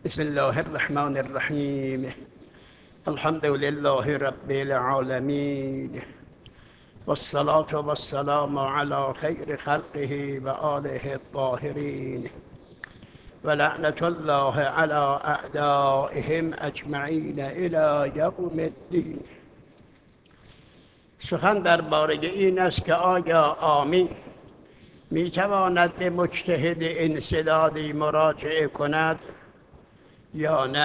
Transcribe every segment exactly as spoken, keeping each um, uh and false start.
بسم الله الرحمن الرحیم. الحمد لله رب العالمین والصلاة والسلام على خیر خلقه و آله الطاهرین و لعنت الله على اعدائهم اجمعین الی یوم الدین. سخن درباره این است که آیا عامی میتواند به مجتهد انسدادی مراجعه کند یا نه؟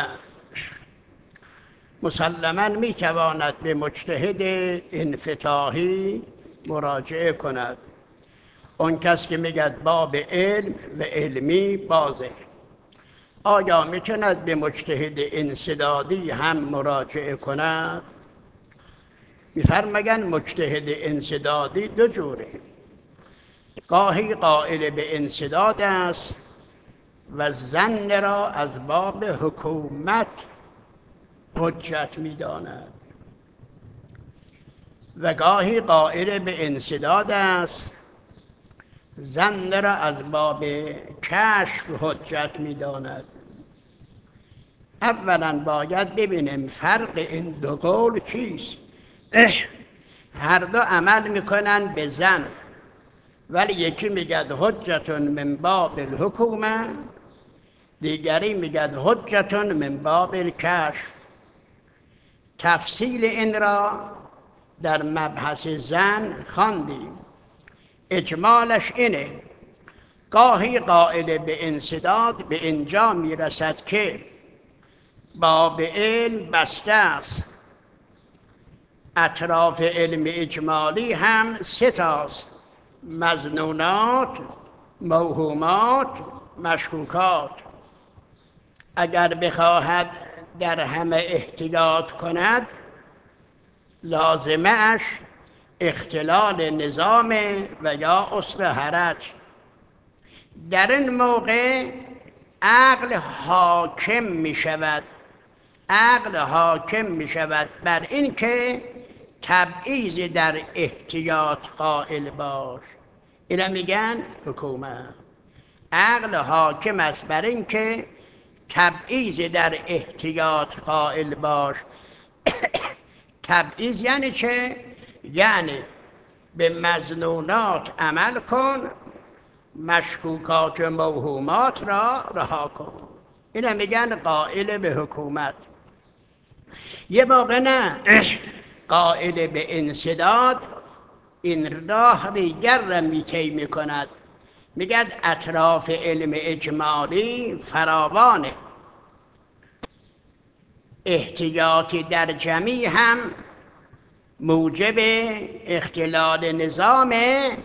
مسلماً میتواند به مجتهد انفتاحی مراجعه کند. اون کس که میگد باب علم و علمی بازه. آیا میتواند به مجتهد انسدادی هم مراجعه کند؟ میفرمایند مجتهد انسدادی دو جوره. گاهی قائل به انسداد است و ظن را از باب حکومت حجت می‌داند و گاهی قائل به انسداد است، ظن را از باب کشف حجت می‌داند. اولا باید ببینیم فرق این دو قول چیست. هر دو عمل میکنن به ظن، ولی یکی میگد حجتون من باب الحکومه، دیگری میگد حجتون من باب الکشف. تفصیل این را در مبحث ظن خواندیم. اجمالش اینه: گاهی قائل به انسداد به اینجا میرسد که باب علم بسته است، اطراف علم اجمالی هم سه تاست: مظنونات، موهومات، مشکوکات. اگر بخواهد در همه احتیاط کند، لازمش اختلال نظام و یا عسر حرج. در این موقع عقل حاکم می شود. عقل حاکم می شود بر این که تبعیض در احتیاط قائل باش. اینا میگن حکومت. عقل حاکم است بر این که تبعیض در احتیاط قائل باش. تبعیض یعنی چه؟ یعنی به مظنونات عمل کن، مشکوکات و موهومات را رها کن. اینا میگن قائل به حکومت. یه موقع نه، قائل به انسداد این راه دیگر را میطی میکند. میگد اطراف علم اجمالی فراوانه، احتیاطی در جمعی هم موجب اختلال نظامه.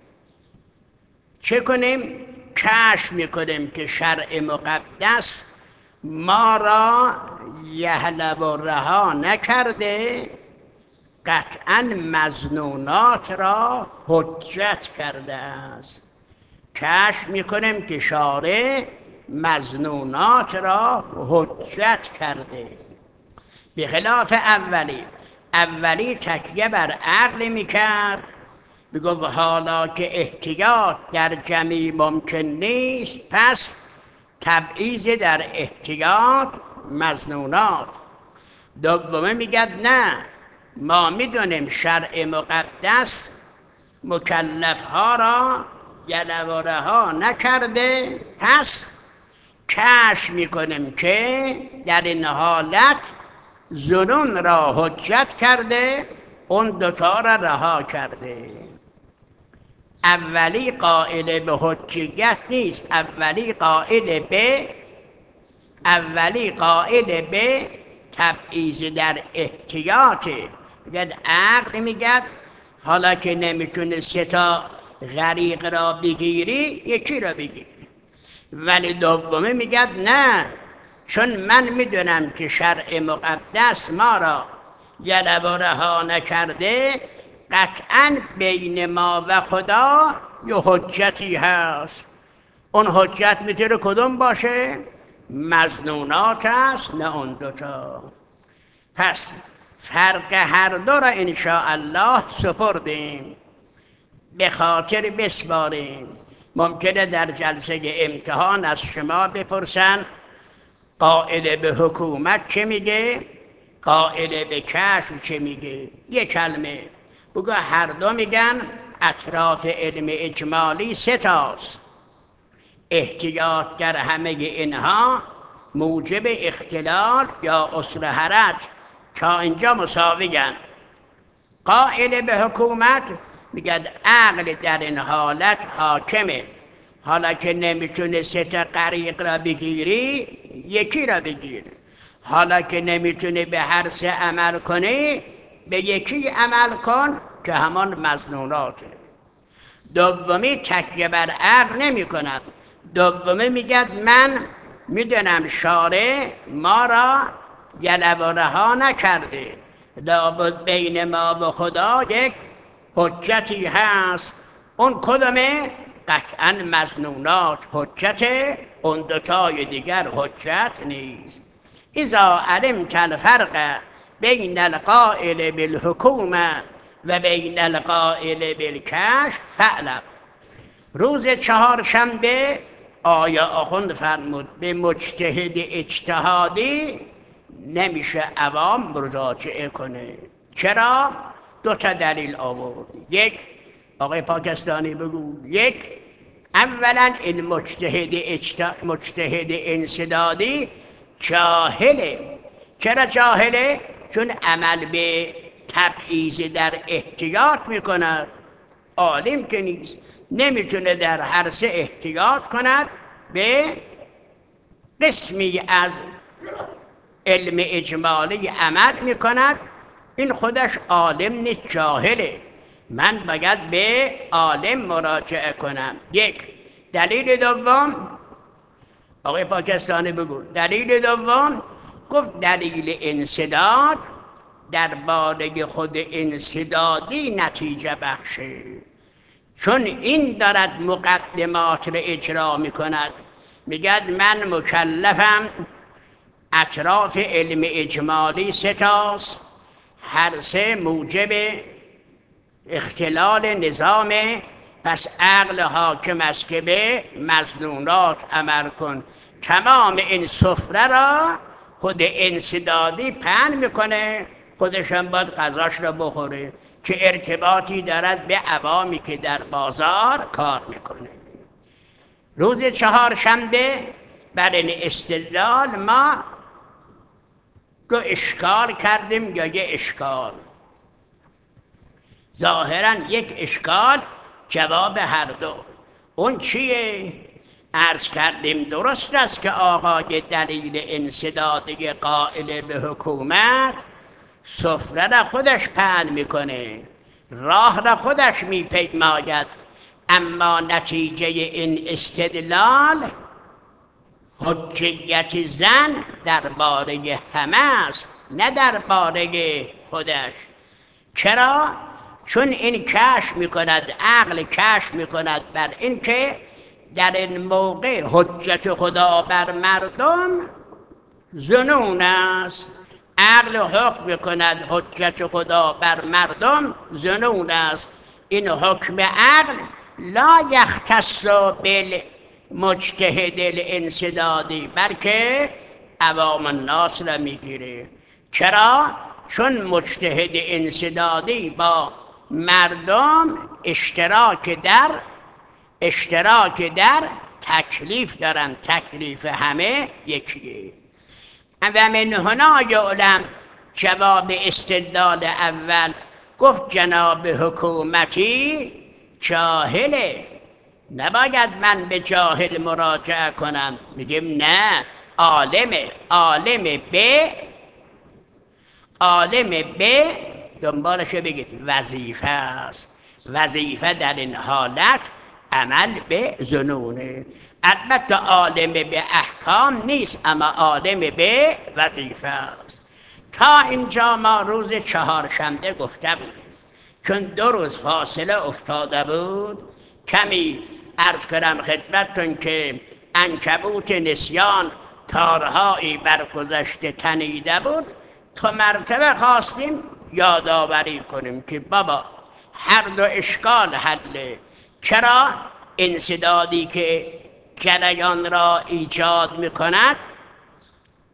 چه کنیم؟ کشف میکنیم که شرع مقدس ما را یحلب و رها نکرده، قطعاً مظنونات را حجت کرده است. کشف میکنیم که شارع مظنونات را حجت کرده، به خلاف اولی. اولی تکیه بر عقل میکرد، میگفت حالا که احتیاط در جمعی ممکن نیست، پس تبعیض در احتیاط مظنونات. دومه میگد نه، ما میدونیم شرع مقدس مکلفها را یلو و رها نکرده، پس کشف میکنیم که در این حالت ظنون را حجت کرده، اون دوتا را رها کرده. اولی قائل به حجیت نیست، اولی قائل به اولی قائل به تبعیض در احتیاطه. میگد عقل میگد حالا که نمیتونه سه تا غریق را بگیری، یکی را بگیری. ولی دومه میگد نه، چون من میدونم که شرع مقدس ما را یلب و رها نکرده، قطعاً بین ما و خدا یه حجتی هست. اون حجت میتونه کدوم باشه؟ مظنونات است، نه اون دوتا. پس فرق هر دو را انشاءالله سپردیم، به خاطر بسپاریم. ممکنه در جلسه امتحان از شما بپرسن قائل به حکومت چه میگه؟ قائل به کشف چه میگه؟ یک کلمه بگو. هر دو میگن اطراف علم اجمالی سه تاست، احتیاط در همه اینها موجب اختلال یا اصل حرج تا اینجا مساوی‌اند. قائل به حکومت میگه عقل در این حالت حاکمه، حالا که نمیتونه سه تا غریق را بگیری یکی را بگیر، حالا که نمیتونه به هر سه عمل کنی به یکی عمل کن که همان مظنوناته. دومی تکیه بر عقل نمی کند. دومی میگه من میدونم شارع ما را یلو و رها نکرده، لابد بین ما و خدا یک حجتی هست. اون کدومه؟ قطعا مظنونات حجته، اون دوتای دیگر حجت نیست. اذا علمت الفرق بین القائل بالحکومه و بین القائل بالکشف فعلم. روز چهارشنبه آیا آخوند فرمود به مجتهد اجتهادی نمیشه عوام مراجعه کنه. چرا؟ دو تا دلیل آورد. یک، آقای پاکستانی بگو. یک، اولا این مجتهد اجت... مجتهد انسدادی جاهله. چرا جاهله؟ چون عمل به تبعیض در احتیاط میکند. عالم که نیست، نمیتونه در هر سه احتیاط کند، به قسمی از علم اجمالی عمل میکند. این خودش عالم نیست، جاهله. من باید به عالم مراجعه کنم. یک. دلیل دوم، آقای پاکستانی بگو. دلیل دوم گفت دلیل انسداد درباره خود انسدادی نتیجه بخشه، چون این دارد مقدمات را اجرا میکند. میگد من مکلفم اطراف علم اجمالی سه تاست، هر سه موجب اختلال نظامه، پس عقل حاکم است که به مظنونات عمل کن. تمام این سفره را خود انسدادی پهن میکنه، خودش هم باید غذاش را بخوره که ارتباطی دارد به عوامی که در بازار کار میکنه. روز چهارشنبه بر این استدلال ما دو اشکال کردیم یا یه اشکال. ظاهرا یک اشکال جواب هر دو. اون چیه؟ عرض کردیم درست است که آقای دلیل انسدادی قائل به حکومت سفره را خودش پهن میکنه، راه را خودش میپیماید، اما نتیجه این استدلال حجیت زن درباره همه است، نه درباره خودش. چرا؟ چون این کشف میکند، عقل کشف میکند بر این که در این موقع حجت خدا بر مردم ظنون است. عقل حکم میکند حجت خدا بر مردم ظنون است. این حکم عقل لا یختص بالمجتهد الانسدادی، بلکه عوام الناس را میگیره. چرا؟ چون مجتهد انسدادی با مردم اشتراک در اشتراک در تکلیف دارن، تکلیف همه یکیه. و من هنا یعلم، جواب استدلال اول گفت جناب حکومتی جاهله، نباید من به جاهل مراجعه کنم. میگیم نه، عالمه. عالم به عالم به دنبالش بگید وظیفه است. وظیفه در این حالت عمل به ظنونه. البته عالم به احکام نیست، اما عالم به وظیفه است. تا اینجا ما روز چهارشنبه گفته بودیم. چون دو روز فاصله افتاده بود، کمی عرض کنم خدمتتون که عنکبوت نسیان تارهایی بر گذشته تنیده بود، تا مرتبه خواستیم یادآوری کنیم که بابا هر دو اشکال حله. چرا؟ انسدادی که جریان را ایجاد میکند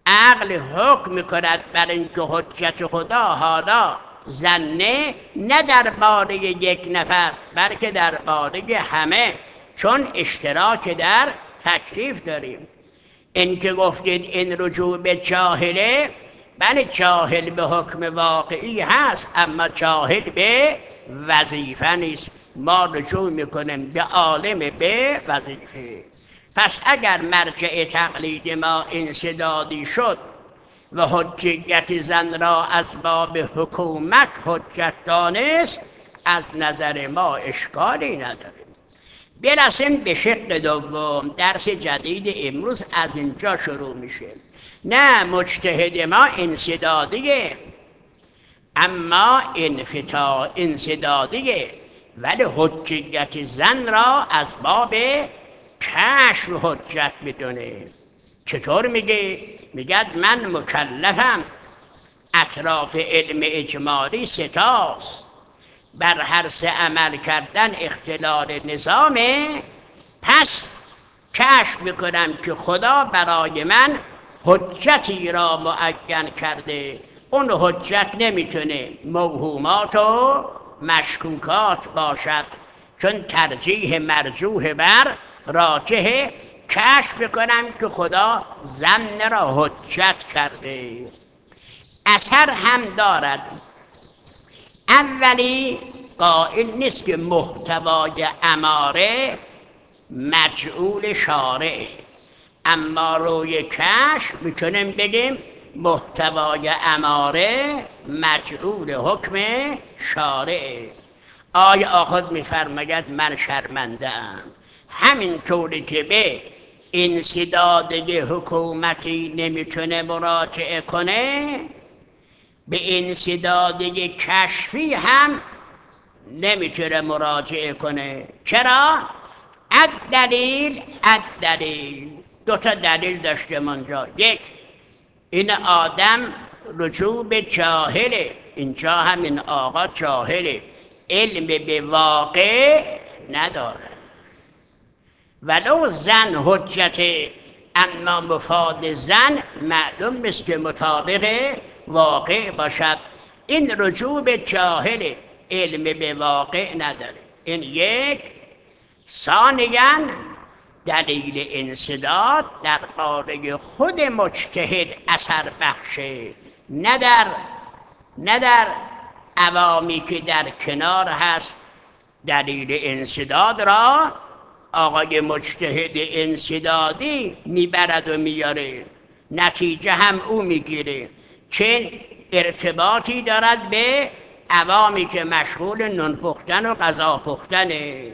عقل حکم میکند بر اینکه حجت خدا حالا زنه نه در باره یک نفر بلکه در باره همه، چون اشتراک در تکلیف داریم. این که گفتید این رجوع به جاهله، بله جاهل به حکم واقعی هست اما جاهل به وظیفه نیست. ما رجوع میکنیم به عالم به وظیفه. پس اگر مرجع تقلید ما انسدادی شد و حجیت زن را از باب حکومت حجت دانست، از نظر ما اشکالی نداره. برسیم به شق دوم. درس جدید امروز از اینجا شروع میشه. نه مجتهد ما انسدادیه، اما انفتا انسدادیه، ولی حجیت زن را از باب کشف حجت بدونه. چطور میگه؟ میگه من مکلفم، اطراف علم اجمالی ستاست، بر هر سه عمل کردن اختلال نظامه، پس کشف میکنم که خدا برای من حجتی را معین کرده. اون حجت نمیتونه موهومات و مشکوکات باشد، چون ترجیح مرجوح بر راجح. کشف میکنم که خدا زن را حجت کرده. اثر هم دارد. اولی قائل نیست که محتوای اماره مجعول شارع، اما روی کشف میتونیم بگیم محتوای اماره مجعول حکم شارع. آیا آخد میفرماید من شرمنده ام، همینطوری که به انسدادی حکومتی نمیتونه مراجعه کنه، به انسدادی کشفی هم نمیتونه مراجعه کنه. چرا؟ الدلیل الدلیل دو تا دلیل داشته منجا. یک، این آدم رجوع به جاهله، اینجا همین آقا جاهله، علم به واقع نداره. ولو زن حجت، اما مفاد زن معلوم نیست که مطابق واقع باشد. این رجوع به جاهل، علم به واقع نداره. این یک. ثانیاً دلیل انسداد در باره خود مجتهد اثر بخشه، نه در نه در عوامی که در کنار هست. دلیل انسداد را آقای مجتهد انسدادی میبرد و میاره، نتیجه هم او میگیره. چه ارتباطی دارد به عوامی که مشغول نون پختن و غذا پختنه؟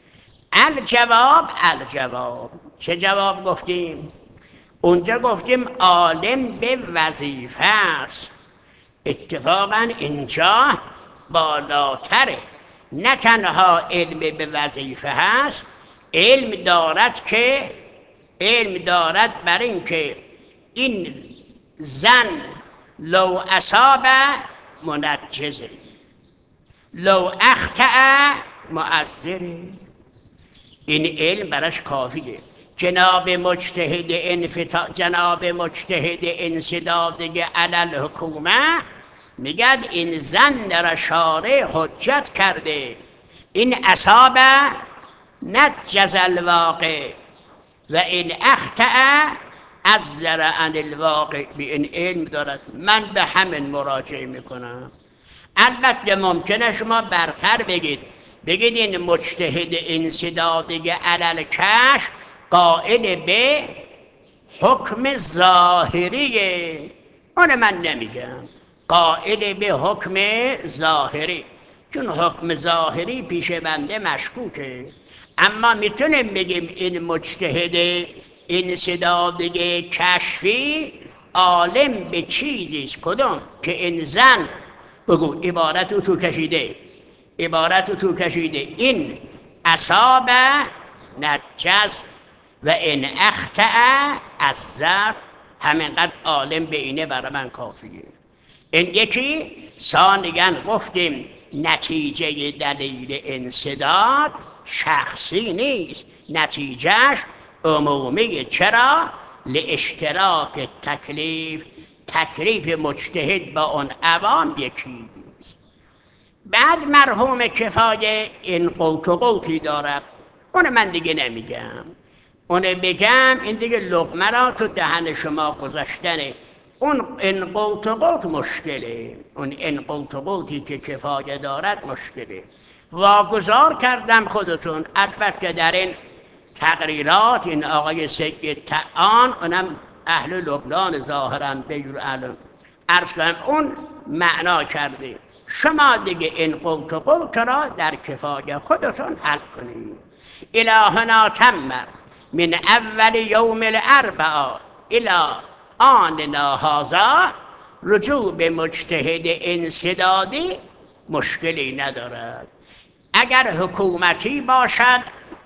الجواب الجواب چه جواب گفتیم؟ اونجا گفتیم عالم به وظیفه است. اتفاقا اینجا بالاتره، نه تنها علم به وظیفه هست، علم دارد که علم دارد بر این که این زن لو اصاب منجزه، لو اخطأ معذره. این علم براش کافیه. جناب مجتهد انفتا... جناب مجتهد انسدادی علل حکومه میگد این زن را شارع حجت کرده، این اصاب نجز الواقع و این اخطأ عذر عن الواقع. به این علم دارد. من به همین مراجعه میکنم. البته ممکنه شما برتر بگید، بگید این مجتهد انسدادی علل کشف قائل به حکم ظاهریه. اون من نمیگم، قائل به حکم ظاهری، چون حکم ظاهری پیش بنده مشکوکه. اما میتونیم بگیم این مجتهد انسدادی کشفی عالم به چیزیست. کدوم؟ که این زن، بگو عبارت رو تو کشیده، عبارت رو تو کشیده، این اصاب نجز و این اخطأ عذر. همینقدر عالم به اینه برای من کافیه. این یکی. ثانیاً گفتیم نتیجه دلیل انسداد شخصی نیست، نتیجهش عمومی. چرا؟ لاشتراک تکلیف، تکلیف مجتهد با اون عوام یکیست. بعد مرحوم کفایه این قوت و قوتی دارد، اون من دیگه نمیگم، اون بگم این دیگه لقمه را تو دهن شما گذاشتنه. اون این قوت و قوت مشکله، اون این قوت و قوتی که کفایه دارد مشکله. واگذار کردم خودتون، البته در این تقریرات این آقای سید طعان، اونم اهل لبنان ظاهراً بجور علم عرض کنم، اون معنا کرده. شما دیگه این قوت و قوت را در کفایه خودتون حل کنید. الهنا تم من اول یوم الاربعاء الى آننا هذا، رجوع به مجتهد انسدادی مشکلی ندارد. اگر حکومتی باشد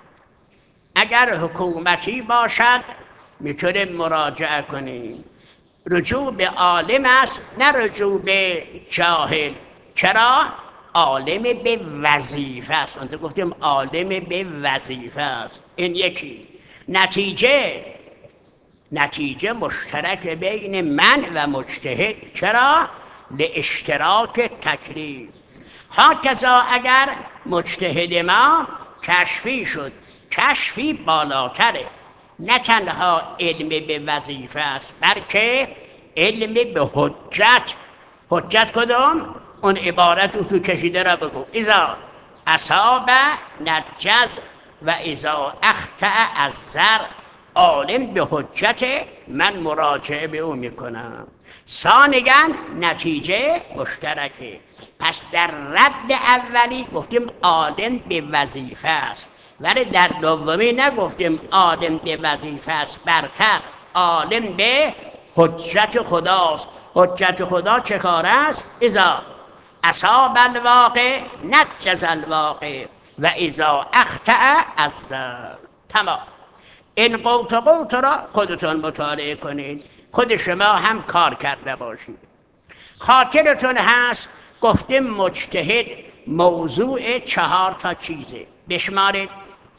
اگر حکومتی باشد میتونیم مراجعه کنیم. رجوع به عالم است، نه رجوع به جاهل. چرا؟ عالم به وظیفه است. اون گفتیم عالم به وظیفه است. این یکی. نتیجه نتیجه مشترک بین من و مجتهد. چرا؟ لاشتراک تکلیف. هاکذا اگر مجتهد ما کشفی شد، کشفی بالاتره، نه تنها علم به وظیفه است بلکه علم به حجت. حجت کدوم؟ اون عبارت رو تو کشیده را بگو. اذا اصاب نجز و اذا اخطأ الزر. عالم به حجت، من مراجعه به او میکنم. ثانیاً نتیجه مشترکه. پس در رد اولی گفتیم عالم به وظیفه است، ولی در دومی نگفتیم عالم به وظیفه است برتر، عالم به حجت خداست. حجت خدا چه کار است؟ اذا اصاب الواقع نجز الواقع و اذا اخطأ الزر. تمام. این قوت و قوت را خودتون مطالعه کنید، خود شما هم کار کرده باشید. خاطرتون هست گفتیم مجتهد موضوع چهار تا چیزه. بشمارید.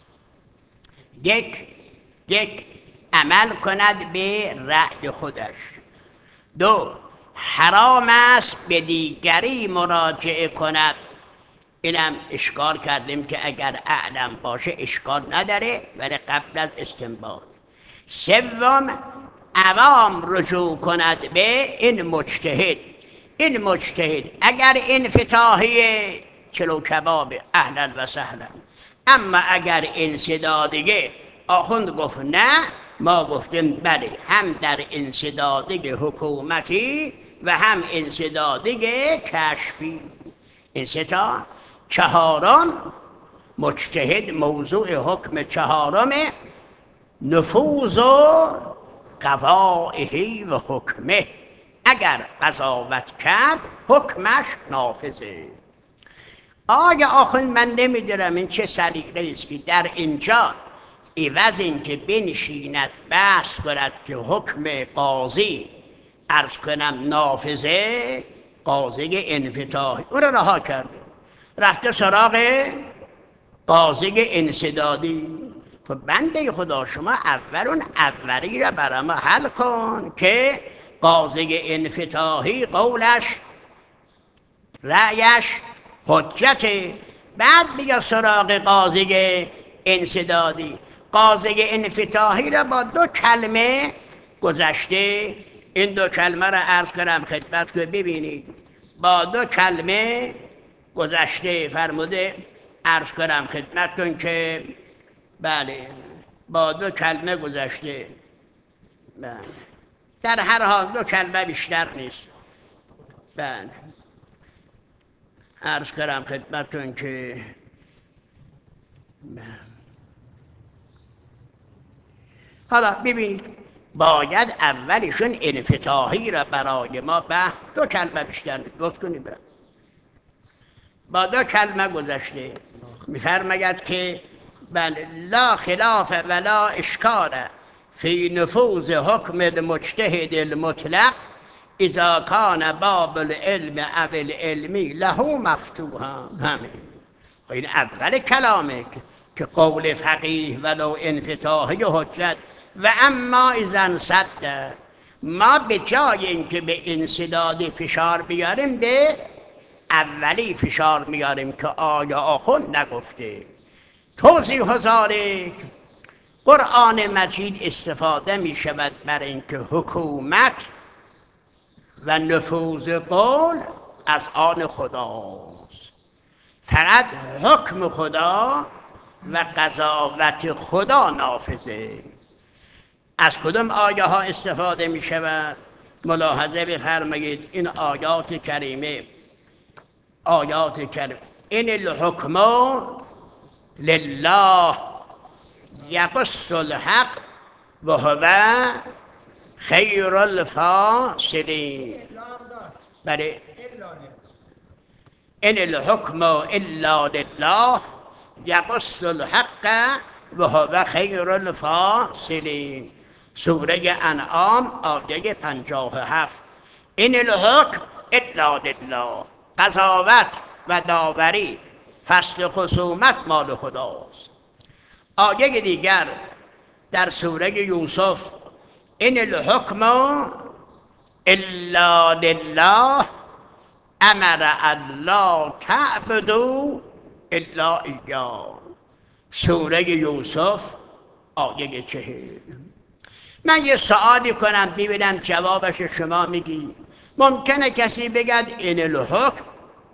یک یک عمل کند به رأی خودش. دو حرام است به دیگری مراجعه کند. اینم اشکال کردیم که اگر اعلم باشه اشکال نداره، ولی قبل از استنباط. سوم عوام رجوع کند به این مجتهد. این مجتهد اگر انفتاحی چلو کباب اهلا و سهلا، اما اگر انسدادیه آخوند گفت نه، ما گفتیم بله، هم در انسدادی حکومتی و هم انسدادی کشفی. این سه تا. چهارم مجتهد موضوع حکم چهارم نفوذ و قضائه و حکمه. اگر قضاوت کرد حکمش نافذه. آیا آخوند من نمیدونم این چه سلیقه است که در اینجا عوض این که بنشیند بحث کند که حکم قاضی عرض کنم نافذه، قاضی انفتاحی او را رها کرده، رفته سراغ قاضی انسدادی. خب بنده خدا شما اول اون اولی را برای ما حل کن که قاضی انفتاحی قولش رأیش حجته، بعد بیا سراغ قاضی انسدادی. قاضی انفتاحی را با دو کلمه گذشته. این دو کلمه را عرض کنم خدمت که ببینید. با دو کلمه گذشته فرموده، عرض کنم خدمتتون که بله با دو کلمه گذشته. بله. در هر حال دو کلمه بیشتر نیست. بله. عرض کنم خدمتتون که بله. حالا ببینید، باید اولیشون انفتاحی را برای ما به دو کلمه بیشتر لطف کنید. با دو کلمه گذشته میفرماید که بله لا خلاف ولا اشکال فی نفوذ حکم المجتهد المطلق اذا کان باب العلم او العلمی له مفتوحا. همین این اول کلامه که قول فقیه ولو انفتاحی حجت و اما اذا صد، ما به جای اینکه به انسداد فشار بیاریم به اولی فشار میاریم که آیا آخوند نگفته. توضیح و ذالک، قرآن مجید استفاده می شود برای اینکه حکومت و نفوذ قول از آن خداست. فقط حکم خدا و قضاوت خدا نافذه. از کدام آیه ها استفاده می شود؟ ملاحظه بفرمایید، این آیات کریمه آیات کریمه این الحکم لله یقص الحق و هو خیر الفاصلین. بله، این الحکم الا لله یقص الحق و هو خیر الفاصلین. سوره انعام آیه پنجاه و هفت. این الحکم الا لله، قضاوت و داوری، فصل خصومت مال خداست. آیه دیگر در سوره یوسف، این الحکم الا لله امر الا تعبدوا الا ایاه. سوره یوسف آیه چهل. من یه سوالی کنم ببینم جوابش شما میگی. ممکنه کسی بگد این الحکم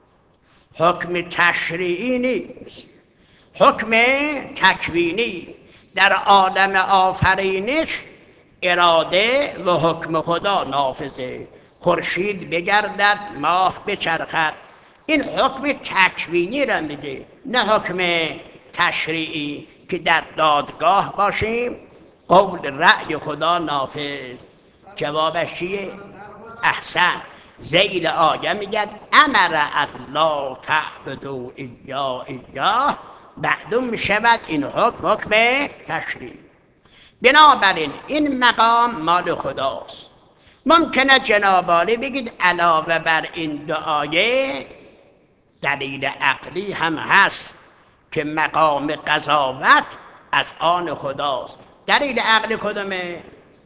حکم تشریعی نیست، حکم تکوینی. در عالم آفرینش اراده و حکم خدا نافذه. خورشید بگردد، ماه بچرخد، این حکم تکوینی را میگه، نه حکم تشریعی که در دادگاه باشیم قول رأی خدا نافذ. جوابش چیه؟ احسن. زیل آیه میگد امر الله تعبدوا ایا ایا، معلوم میشود این حکم حکم تشریع. بنابراین این مقام مال خداست. ممکنه جناب عالی بگید علاوه بر این دو آیه دلیل عقلی هم هست که مقام قضاوت از آن خداست. دلیل عقلی کدومه؟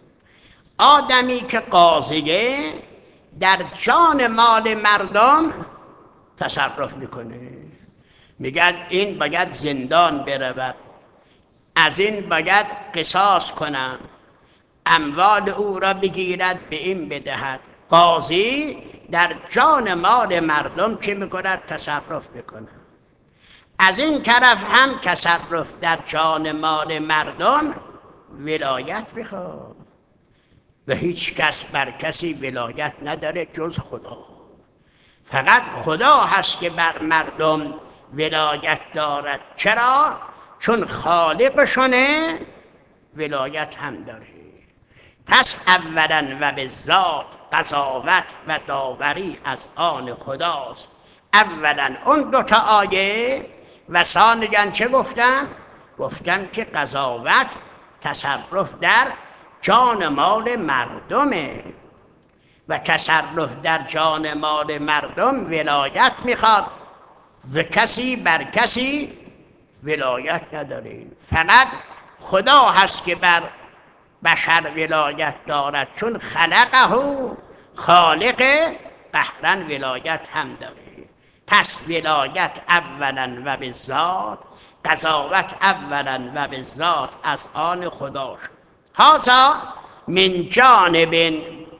آدمی که قاضیه در جان مال مردم تصرف میکنه، میگن این باید زندان برود، از این باید قصاص کنم، اموال او را بگیرد به این بدهد. قاضی در جان مال مردم چی میکند؟ تصرف میکنه. از این طرف هم تصرف در جان مال مردم ولایت میخواد و هیچ کس بر کسی ولایت نداره جز خدا. فقط خدا هست که بر مردم ولایت دارد. چرا؟ چون خالقشونه ولایت هم داره. پس اولا و به ذات قضاوت و داوری از آن خداست. اولا اون دوتا آیه و ثانیاً چه گفتم؟ گفتم که قضاوت تصرف در جان مال مردمه و تصرف در جان مال مردم ولایت میخواد و کسی بر کسی ولایت نداره. فقط خدا هست که بر بشر ولایت دارد، چون خلقه، خالق قهرا ولایت هم داره. پس ولایت اولا و به ذات، قضاوت اولا و به ذات از آن خدا شد. هذا من جانب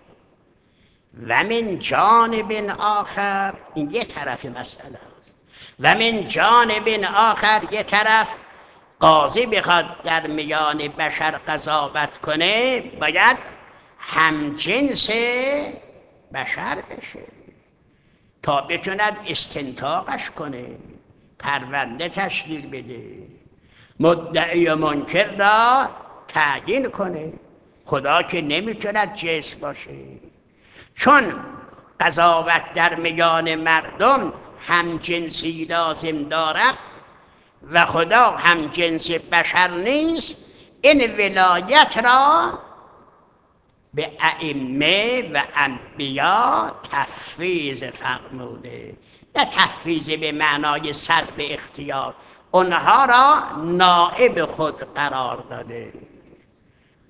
و من جانب آخر، این یه طرف مسئله است. و من جانب آخر، یه طرف قاضی بخواد در میان بشر قضاوت کنه باید همجنس بشر بشه تا بتوند استنطاقش کنه، پرونده تشکیل بده، مدعی و منکر را تعیین کنه. خدا که نمیتوند جنس باشه، چون قضاوت در میان مردم هم جنسی لازم دارد و خدا هم جنس بشر نیست. این ولایت را به ائمه و انبیا تفویض فرموده، نه تفویض به معنای سلب اختیار، اونها را نائب خود قرار داده.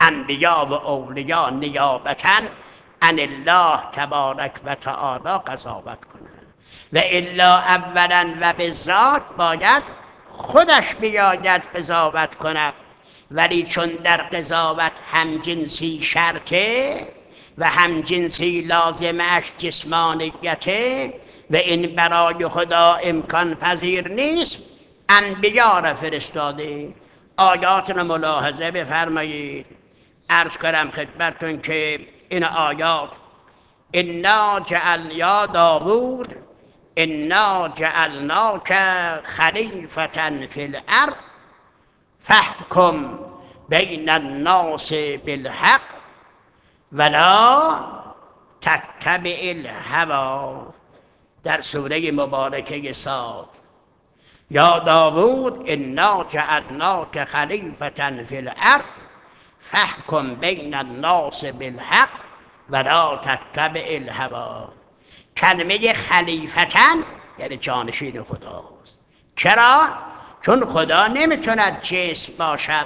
انبیا و اولیا نیابتاً عن الله تبارک و تعالی قضاوت کنند و الا اولا و به ذات باید خودش بیاید قضاوت کند، ولی چون در قضاوت همجنسی شرطه و همجنسی لازمش جسمانیته و این برای خدا امکان پذیر نیست، انبیا را فرستاده. آیات را ملاحظه بفرمایید. عرض کنم خدمتتون که این آیات انا جعل یا داوود انا جعلناک خلیفة فی الارض فاحکم بین الناس بالحق ولا تتبع الهوی، در سوره مبارکه صاد. یا داوود انا جعلناک خلیفة فی الارض فاحکم بین الناس بالحق ولا تتبع الهوی. کلمه خلیفتن یعنی جانشین خداست. چرا؟ چون خدا نمیتوند جسم باشد.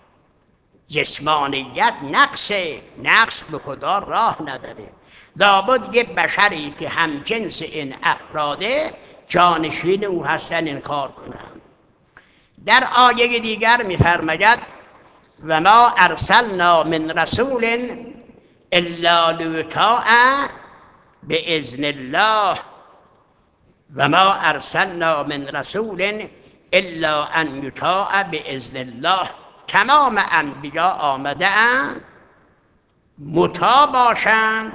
جسمانیت نقصه، نقص به خدا راه نداره. لابد یه بشری که هم جنس این افراده جانشین او هستن انکار کنند. در آیه دیگر میفرماید و ما ارسلنا من رسول الا لیطاع باذن الله و ما ارسلنا من رسول الا ان یطاع باذن الله. تمام انبیا آمده اند مطاع باشند،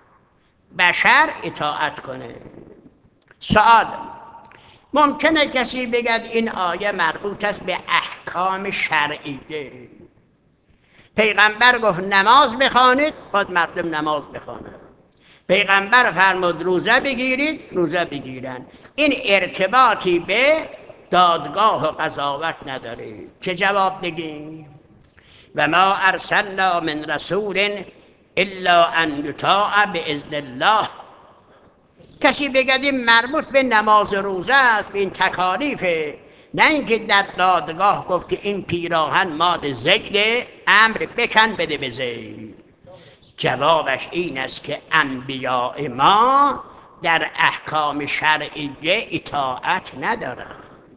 بشر اطاعت کنه. سوال: ممکنه کسی بگد این آیه مربوط است به احکام شرعیه. پیغمبر گفت نماز بخوانید، باید مردم نماز بخوانند. پیغمبر فرمود روزه بگیرید، روزه بگیرن. این ارتباطی به دادگاه و قضاوت نداره. چه جواب بگیم؟ و ما ارسلنا من رسول الا ان یطاع باذن الله. کسی بگد این مربوط به نماز و روزه است، به این تکالیفه، نه اینکه در دادگاه گفت که این پیراهن مال ذکر، امر بکن بده به زید. جوابش این است که انبیاء ما در احکام شرعیه اطاعت ندارند.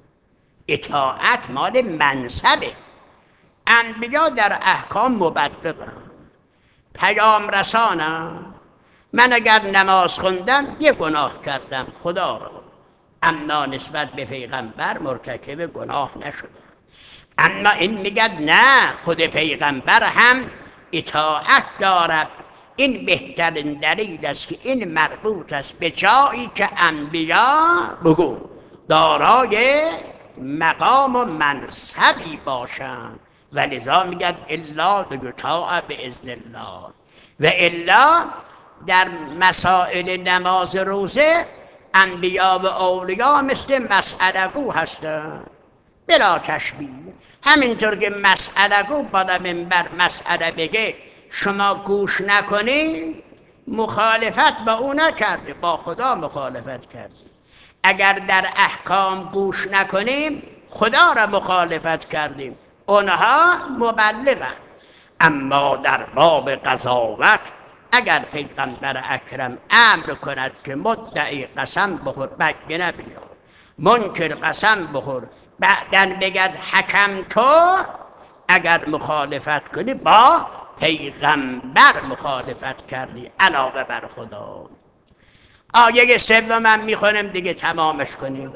اطاعت مال منصبه. انبیا در احکام مبلغند، پیام رسانند. من اگر نماز خوندم یه گناه کردم خدا رو، اما نسبت به پیغمبر مرتکب گناه نشدم. اما این میگد نه، خود پیغمبر هم اطاعت دارد. این بهترین دلیل است که این مربوط است به جایی که انبیا بگو دارای مقام و منصبی باشند و لذا میگد الا لیطاع باذن الله. و الا در مسائل نماز روزه انبیا و اولیا مثل مسئله گو هستند بلا تشبیه. همینطور که مسئله گو بالا منبر مسئله بگه شما گوش نکنید، مخالفت با او نکرده، با خدا مخالفت کرده. اگر در احکام گوش نکنیم خدا را مخالفت کردیم، اونها مبلغند. اما در باب قضاوت اگر پیغمبر اکرم امر کند که مدعی قسم بخور بگه نبیار، منکر قسم بخور، بعدن بگد حکم تو، اگر مخالفت کنی با پیغمبر مخالفت کردی علاوه بر خدا. آیه سوم هم میخونم دیگه تمامش کنیم.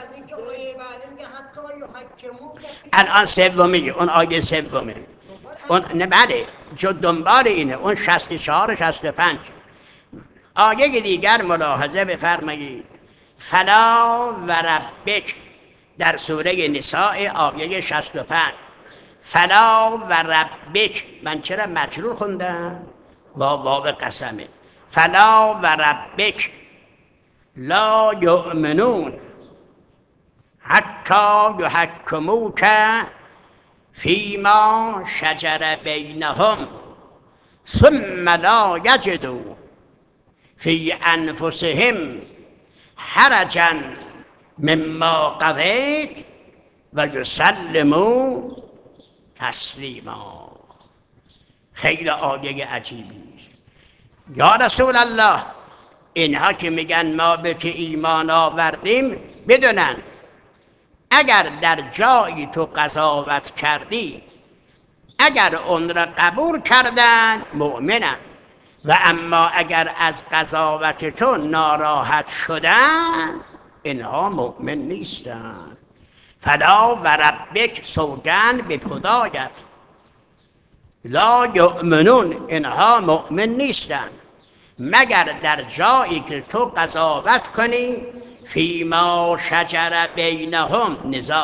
الان سومی، اون آیه سومی اون نه بله جو دنبال اینه، اون شصت و چهار و شصت و پنج. آیه دیگر ملاحظه بفرمایید. فلا و ربک در سوره نساء آیه شصت و پنج. فلا و ربک، من چرا مجرور خوندم؟ با واو قسمه. فلا و ربک لا یؤمنون حتی یحکموک فیما شجر بینهم ثم لا یجدوا فی انفسهم حرجا مما قضیت و یسلموا تسلیما. خیلی آیه عجیبی. یا رسول الله، اینها که میگن ما به که ایمان آوردیم، بدونن اگر در جایی تو قضاوت کردی، اگر اون را قبول کردن مؤمنن، و اما اگر از قضاوت تو ناراحت شدن اینها مؤمن نیستن. فلا و ربک، سوگند به خدایت، لا یؤمنون، اینها مؤمن نیستن مگر در جایی که تو قضاوت کنی فیما شجر بینهم نزاع،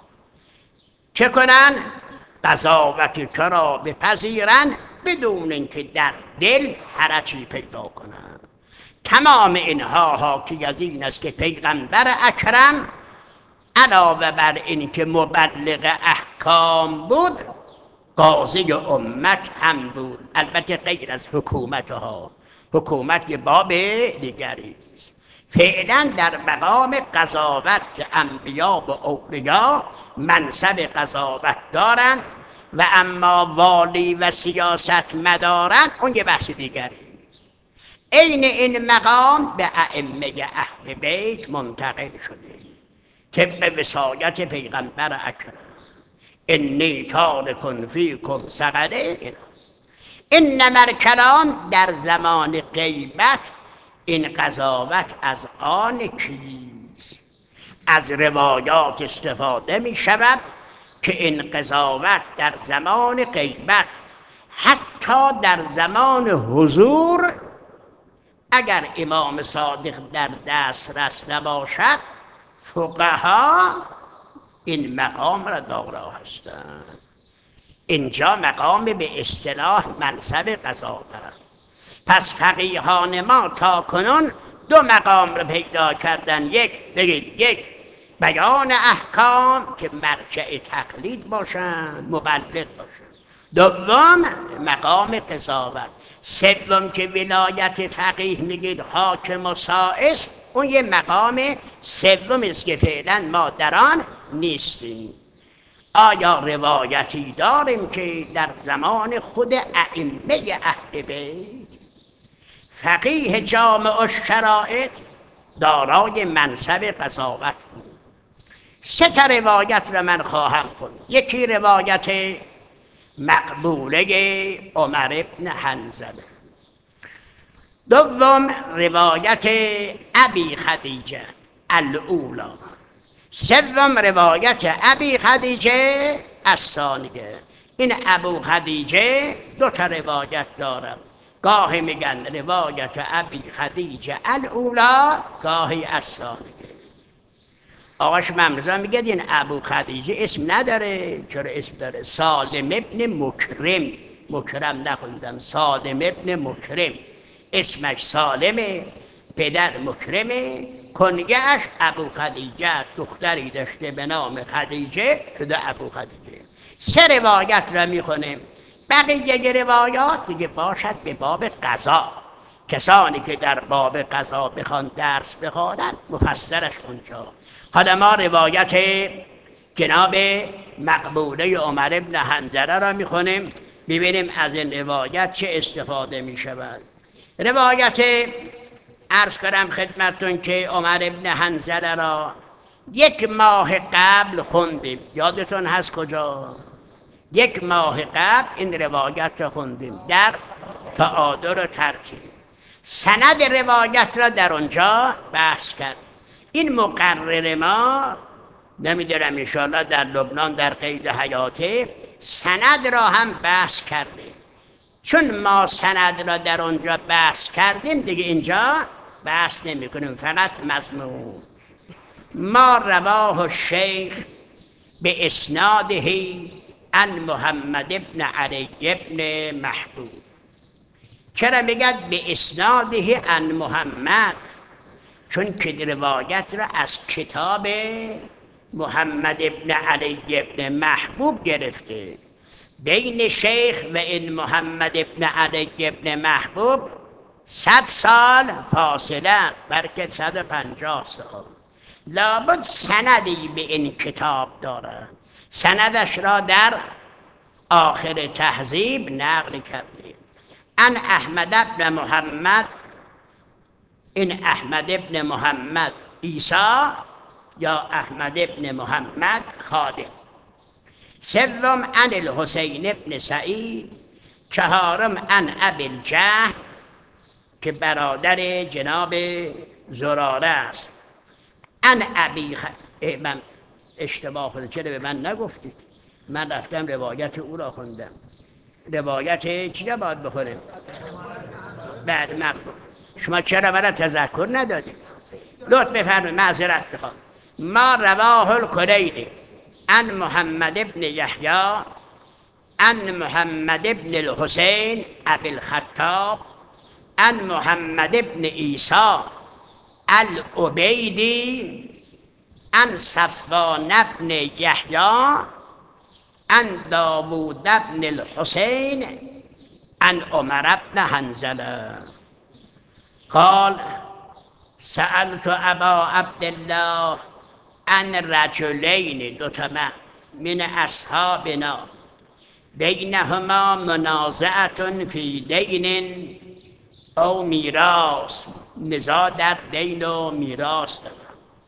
چه کنن؟ قضاوت تو را بپذیرن بدون اینکه در دل حرجی پیدا کنن. تمام اینها حاکی از این است که پیغمبر اکرم علاوه بر این که مبلغ احکام بود، قاضی امت هم بود، البته غیر از حکومتها. حکومت یه باب دیگری است. فعلا در مقام قضاوت که انبیا و اولیا منصب قضاوت دارند و اما والی و سیاست مدارن، اون یه بحث دیگری است. عین این مقام به ائمه اهل بیت منتقل شده طبق وصایت پیغمبر اکرم، انی تارک فیکم ثقلین. انما الکلام در زمان غیبت، این قضاوت از آن کیست؟ از روایات استفاده می شود که این قضاوت در زمان غیبت، حتی در زمان حضور، اگر امام صادق در دسترس نباشد، فقها این مقام را دارا هستند. اینجا مقام به اصطلاح منصب قضاوت. پس فقیهان ما تا کنون دو مقام را پیدا کردن. یک بگید یک بیان احکام که مرجع تقلید باشند، مبلغ باشند. دوم مقام قضاوت. سوم که ولایت فقیه میگید حاکم و سائس، اون یه مقام سوم است که فعلا ما در آن نیستیم. آیا روایتی داریم که در زمان خود ائمه اهل بیت فقیه جامع الشرائع دارای منصب قضاوت بود؟ سه تا روایت را من خواهم خوند. یکی روایت مقبوله عمر بن حنظله، دوم روایت ابی خدیجه الاولی، سوم روایت ابی خدیجه الثانیه. این ابو خدیجه دو تا روایت دارد، گاهی میگن روایت ابی خدیجه الاولی، گاهی الثانیه. آقاش ممرزا میگه این ابو خدیجه اسم نداره. چرا اسم داره؟ سالم ابن مکرم، مکرم نخوندم، سالم ابن مکرم، اسمش سالمه، پدر مکرمه، کنگهش ابو خدیجه، دختری داشته به نام خدیجه، شده ابو خدیجه. سه روایت را میخونیم. بقیه روایات دیگه باشد به باب قضا. کسانی که در باب قضا بخوان درس بخوانند مفسرش اونجا. حالا ما روایت جناب مقبوله عمر بن حنظله را میخونیم، ببینیم از این روایت چه استفاده میشود. روایت عرض کنم خدمتون که عمر بن حنظله را یک ماه قبل خوندیم. یادتون هست کجا؟ یک ماه قبل این روایت را خوندیم در تعادل و ترکیب. سند روایت را در اونجا بحث کردیم. این مقرر ما نمیدونم انشاءالله در لبنان در قید حیاته سند را هم بحث کردیم. چون ما سند را در اونجا بحث کردیم دیگه اینجا بحث نمی کنیم، فقط مضمون. ما رواه الشیخ به اسناده عن محمد ابن علی ابن محبوب. چرا میگد به اسناده عن محمد؟ چون که روایت را از کتاب محمد ابن علی ابن محبوب گرفته. بین شیخ و این محمد ابن علی ابن محبوب صد سال فاصله است، بلکه صد و پنجاه سال. لابد سندی به این کتاب دارد. سندش را در آخر تهذیب نقل کرده. ان احمد ابن محمد، این احمد ابن محمد عیسی یا احمد ابن محمد خادم. سوم ان الحسین ابن سعید. چهارم ان ابی الجهل که برادر جناب زراره است. ان ابی خ... من اشتباه خود چرا به من نگفتید؟ من رفتم روایت او را خوندم. روایت چی را باید بخوریم؟ بعد مقبول. شما چرا من را تذکر ندادید؟ لطف بفرمایید، معذرت میخوام. ما رواه الکلیلی ان محمد ابن یحیی ان محمد ابن الحسین ابی الخطاب ان محمد ابن عیسی العبیدی ان صفوان ابن یحیی ان داوود ابن الحسین ان عمر ابن حنظله قال سألت ابا عبدالله ان رجلین دو تا من اصحابنا بینهما منازعة فی دین او میراث، نزاع در دین و میراث دارد.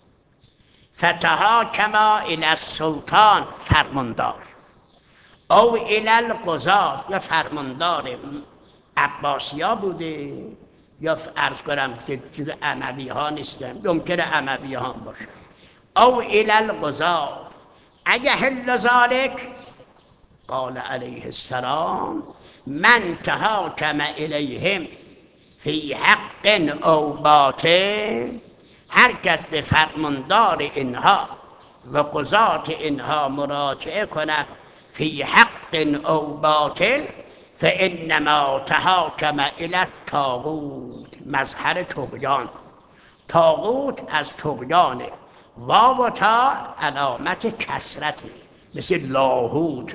فتحاکما الی السلطان، فرماندار، او الی القضاة، یا فرماندار عباسیا بوده یا عرض کنم که چیز اموی ها نیستن، ممکنه اموی ها باشه، او الی القضاة. اگه حل ذالک قال علیه السلام من تحاکم الیهم فی حق او باطل، هر کس به فرماندار اینها و قضات اینها مراجعه کند فی حق او باطل فانما تحاکم الی الطاغوت، مظهر طغیان. طاغوت از طغیانه. واو و تا علامت کسرته، مثل لاهوت.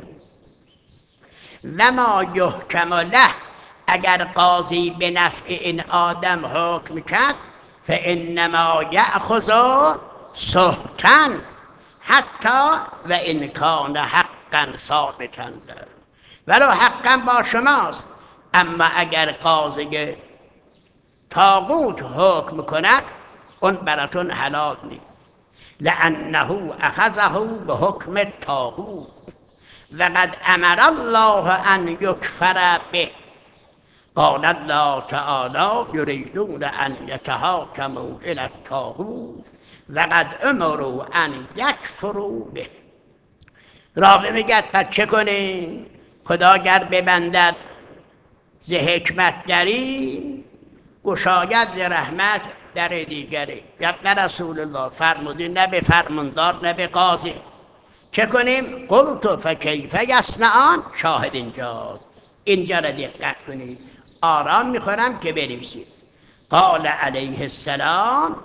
و ما یحکم له، اگر قاضی به نفع این آدم حکم کرد فانما یأخذ سحتا حتی و ان کان حقا ثابتا، ولو حقا با شماست، اما اگر قاضی طاغوت حکم کند اون براتون حلال نیست. لانه اخذه به حکم طاغوت و قد امر الله ان یکفر به. قال الله تعالی یریدون ان یتحاکموا الی الطاغوت و قد امروا ان یکفروا به. راوی میگه پس چه کنیم؟ خدا گر ببندد ز حکمت دری، گشاید ز رحمت در دیگری. یا رسول الله فرمودی نه به فرماندار نه به قاضی. چه کنیم؟ قلت فکیف یصنعان، شاهد اینجاست، اینجا را دقت کنید، آرام میخورم که بنویسید. قال علیه السلام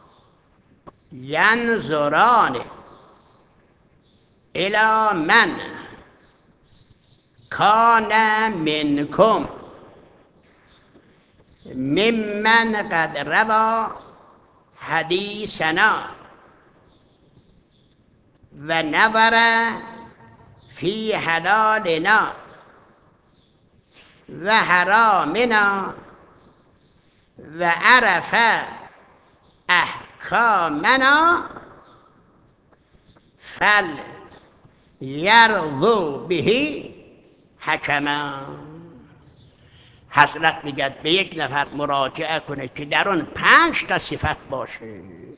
ینظران الی من کان منکم ممن قد روى حدیثنا و نظر فی حلالنا و حرامنا و عرف احکامنا فل یرضو به حکما. حضرت میگه به یک نفر مراجعه کنه که در اون پنج تا صفت باشه.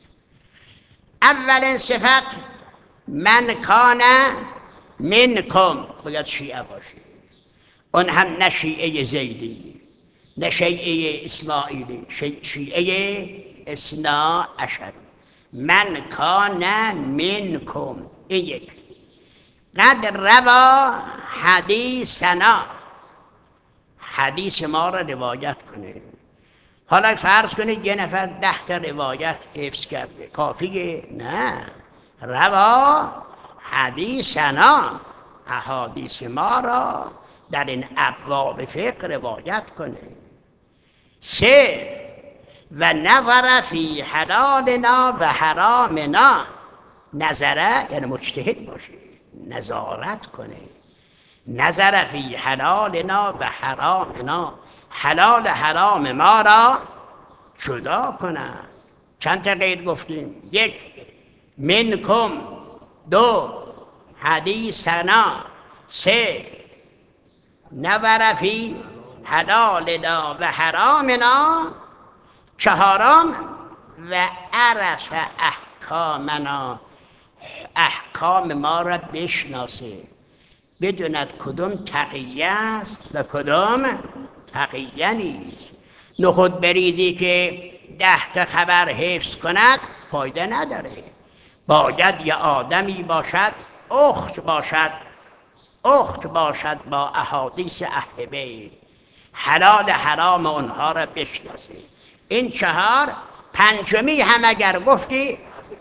اولین صفت من کان منکم، باید شیعه باشه، اون هم نه شیعه زیدی نه شیعه اسماعیلی، شیعه اثنا عشری. من کان منکم، این یک. قد روا حدیثنا، حدیث ما را روایت کنه. حالا فرض کنید یه نفر ده تا روایت حفظ کرده، کافیه؟ نه. روا حدیثنا، احادیث ما را در این ابواب فقه روایت کنه. سه و نظر فی حلالنا و حرامنا، نظره یعنی مجتهد باشه، نظارت کنه. نظر فی حلالنا و حرامنا، حلال حرام ما را جدا کند. چند تا قید گفتیم؟ یک، منکم. دو، حدیثنا. سه، نظر فی حلالنا و حرامنا. چهارم، و عرف احکامنا، احکام ما را بشناسه، بدوند کدوم تقیه است و کدوم تقیه نیست. نخود بریزی که ده تا خبر حفظ کند فایده نداره. باید یه آدمی باشد، اخت باشد، اخت باشد با احادیث اهل بیت، حلال حرام اونها را بشناسه. این چهار. پنجمی هم اگر گفتی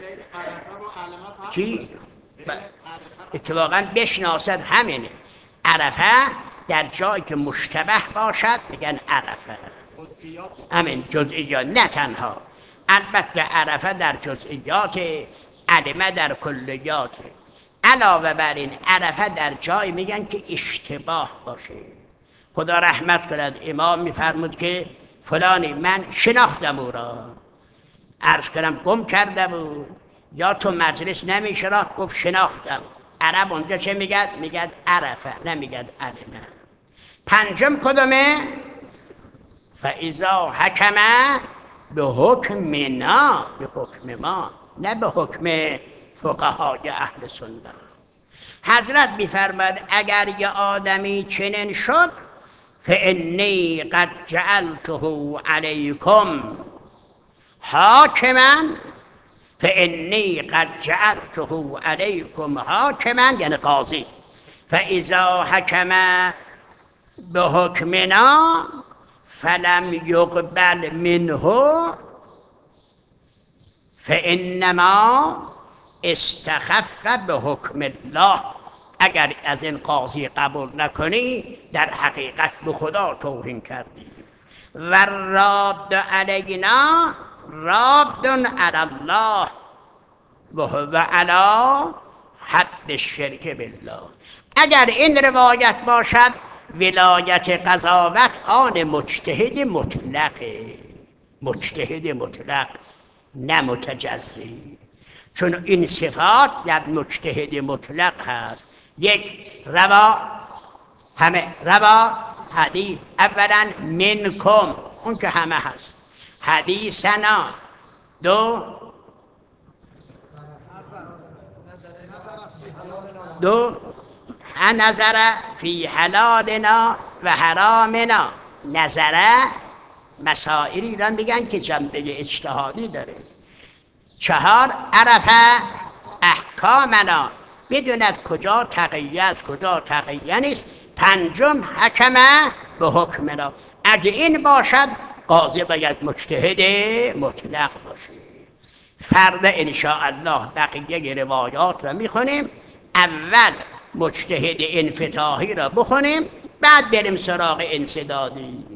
چی؟ اتفاقا بشناسد همینه. عرفه در جایی که مشتبه باشد میگن عرفه، همین جزئیات، نه تنها. البته عرفه در جزئیات، علمه در کلیات. علاوه بر این عرفه در جایی میگن که اشتباه باشه. خدا رحمت کند امام میفرمود که فلانی من شناختم او را، عرض کنم گم کرده بود یا تو مجلس نمیشناخت، گفت شناختم. عرب اونجا چه میگد؟ میگد عرفه، نمیگد علمه. پنجم کدومه؟ فاذا حکم به حکمنا، به حکم ما، نه به حکم فقهای اهل سنت. حضرت میفرماد اگر یه آدمی چنین شد، فانی قد جعلته علیکم حاکما، فانی قد جعلته علیکم حاکما، یعنی قاضی. فاذا حکم به حکمنا فلم یقبل منه فانما استخف به حکم الله. اگر از این قاضی قبول نکنی در حقیقت به خدا توهین کردی. و راد علینا راد علی الله و هو علی حد الشرک بالله. اگر این روایت باشد ولایت قضاوت آن مجتهد مطلقه، مجتهد مطلق، نه متجزی. چون این صفات در مجتهد مطلق هست. یک، روا، همه روا، حدیث. اولا منکم، اون که همه هست. حدیثنا. دو، دو نظر فی حلالنا و حرامنا. نظر مسائلی را میگن که جنبه اجتهادی داره. چهار، عرفه احکامنا، بدوند کجا تقیه است کجا تقیه نیست. پنجم، حکمه به حکمنا. اگه این باشد قاضی باید مجتهد مطلق باشه. فردا انشاءالله بقیه روایات را میخونیم. اول مجتهد انفتاحی را بخونیم، بعد بریم سراغ انسدادی.